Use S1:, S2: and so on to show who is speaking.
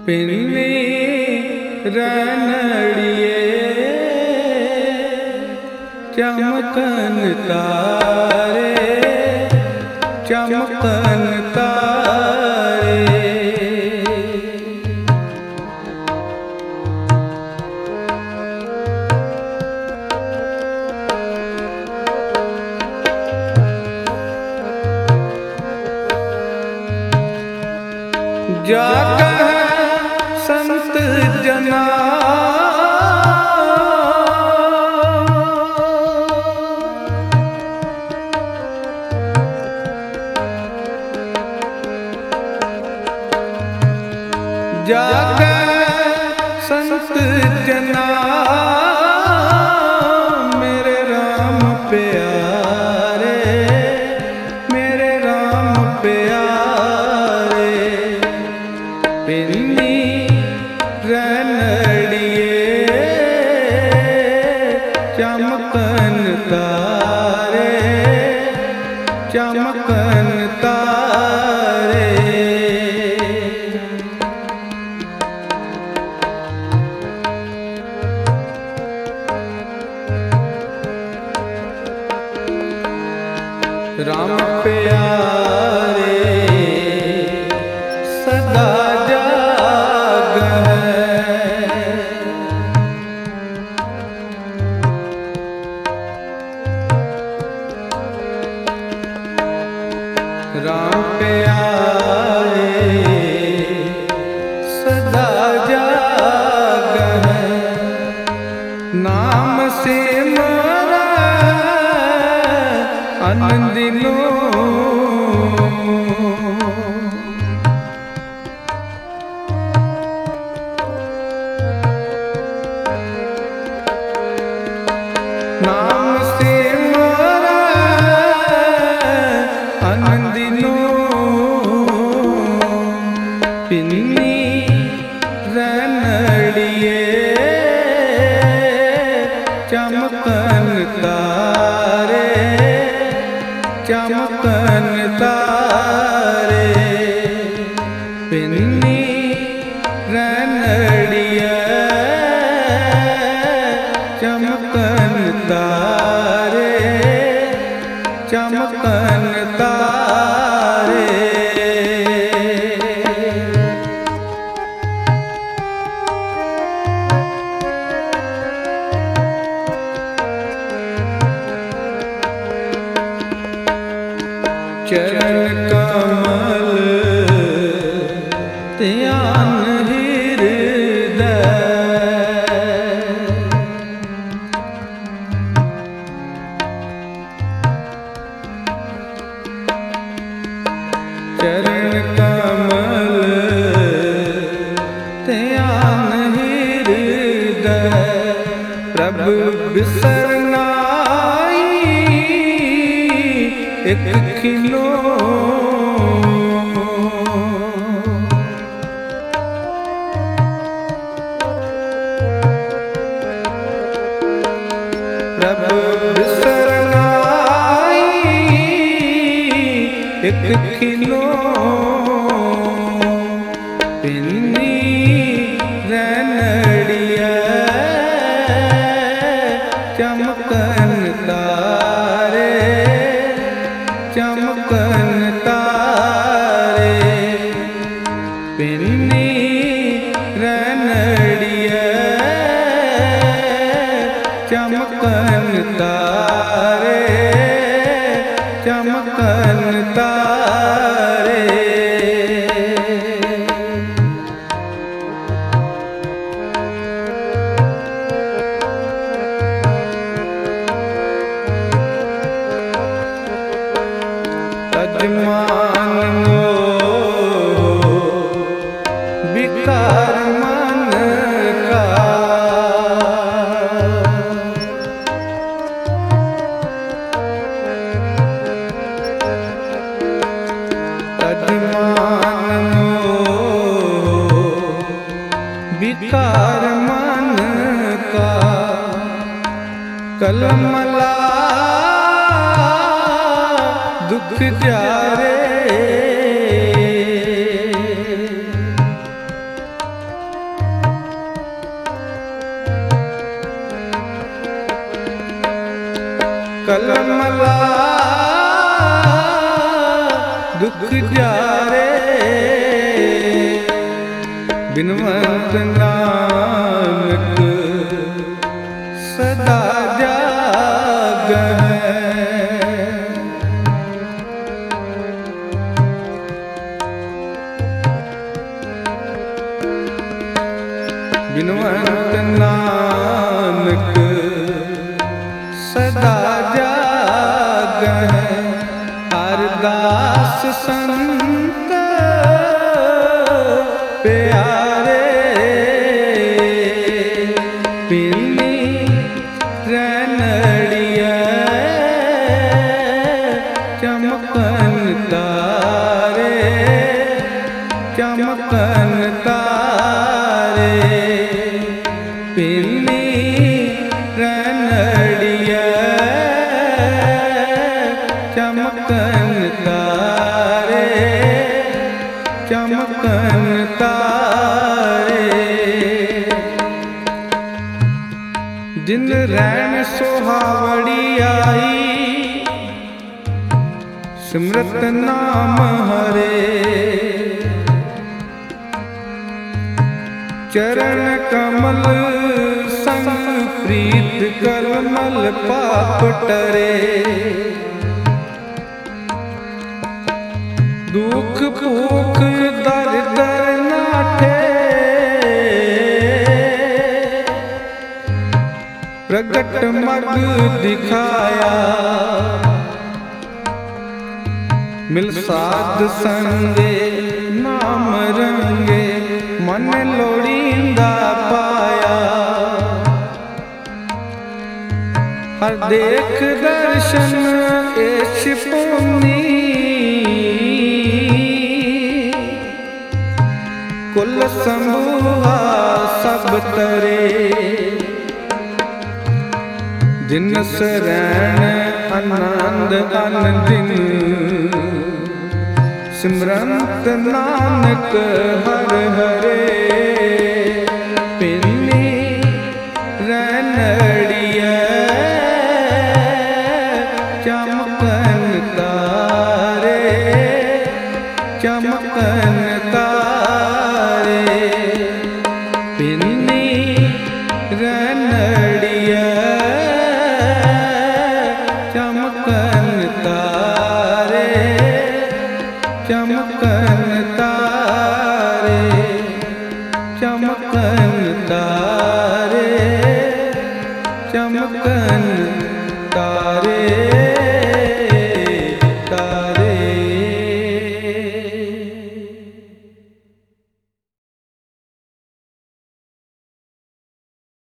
S1: पिन्नी रनड़िए चमकन तारे चमकन तारे। जागा संत जना जागा संत जना मेरे राम प्यारे मेरे राम प्यारे। पिन्नी रनड़िए चमकन तारे चमकन तारे। राम प्यारे सदा जाग है, राम प्यारे सदा जाग है। नाम से मरा आनंदिनो नाम से मरा आनंदिनो। पिन्नी रनड़िए चमकन तारे चमकन तारे। पिन्नी रनड़िए चमकन तारे चमकन तारे। चरण कमल ध्यान हृदय चरण कमल ध्यान हृदय। प्रभु बिसरनाई एक खिलो प्रभु बिसरनाई एक खिलो। पिन्नी रनड़िए चमकन तारे चमकन तारे। पिन्नी रनड़िए चमकन तारे चमकन तारे। तजमान मोह विकार मन का तजमान मोह विकार मन का। कलमला दुख जारे ਕਲਮਲਾ ਦੁਖ ਜਾਰੇ ਬਿਨਵੰਤ ਨਾਨਕ ਸਦਾ ਜਾਗੈ। ਬਿਨਵੰਤ ਨਾਨਕ ਸਦਾ ਜਾਗੈ। ਅਰਦਾਸ ਸੰਤ ਪਿਆਰੇ ਪਿੰਨੀ ਰੈਣੜੀਐ ਚਮਕਨ ਤਾਰੇ ਚਮਕਨ ਤਾਰੇ ਪਿੰਨੀ ਰੈਣੜੀਐ ਚਮਕਨ ਤਾਰੇ ਚਮਕਨ ਤਾਰੇ। ਜਿਨ ਰੈਣ ਸੁਹਾਵੜੀ ਆਈ ਸਿਮਰਤ ਨਾਮ ਹਰੇ। ਚਰਨ ਕਮਲ ਸੰਗ ਪ੍ਰੀਤ ਕਰਮਲ ਪਾਪ ਟਰੇ। ਦੁਖ ਭੂਖ ਦਰ ਦਰ ਨਾਠੇ ਪ੍ਰਗਟ ਮਗ ਦਿਖਾਇਆ। ਮਿਲ ਸਾਧ ਸੰਗੇ ਨਾਮ ਰੰਗੇ ਮਨ ਲੋੜੀਂਦਾ ਪਾਇਆ। ਹਰ ਦੇਖ ਦਰਸ਼ਨ ਏਸ਼ ਪੁੰਨੀ ਕੁਲ ਸੰਭੂਹਾ ਸਭ ਤਰੇ। ਜਿਨ ਸਰੈਣ ਆਨੰਦ ਅਨੰਦਿਨ ਸਿਮਰੰਤ ਨਾਨਕ ਹਰ ਹਰੇ। ਪਿੰਨੀ ਰੈਣੜੀਐ ਚਮਕਨ ਤਾਰੇ ਚਮਕਨ ਤਾਰੇ।